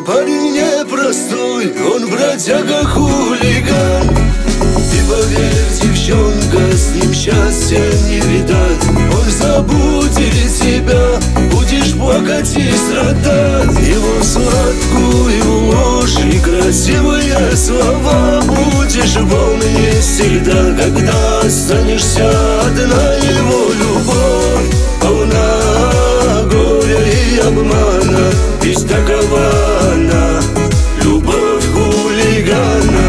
Он парень непростой, он бродяга-хулиган. И поверь, девчонка, с ним счастья не видать. Он забудет тебя, будешь плакать и страдать. Его сладкую ложь и красивые слова будешь помнить всегда, когда останешься одна. Его любовь полна горя и обмана, ведь такова она, любовь хулигана.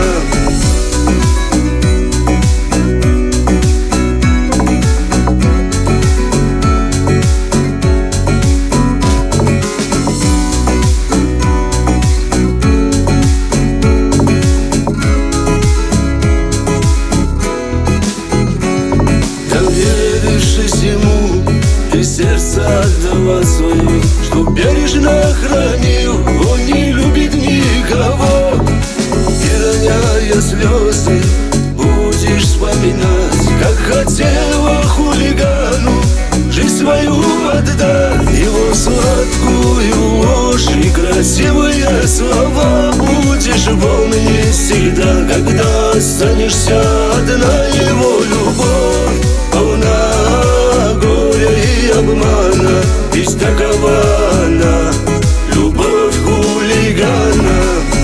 Ему ты сердце отдала свое, что бережно хранил. Он не любит никого, и роняя слезы будешь вспоминать, как хотела хулигану жизнь свою отдать. Его сладкую ложь и красивые слова будешь помнить всегда, когда останешься одна. Его любовь полна горя и обмана, ведь такова она, любовь хулигана.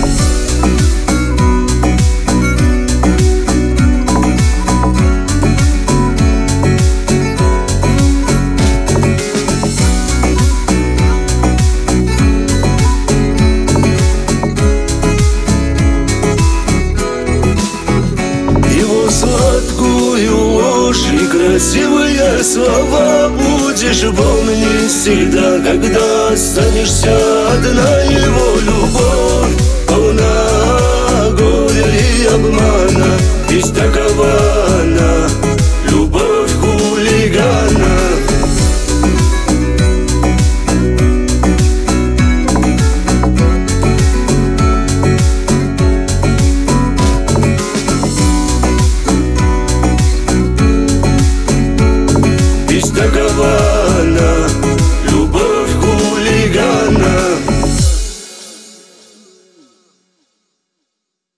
Его сладкую ложь и красивые слова будешь помнить всегда, когда останешься одна. Его любовь полна горя и обмана, ведь такова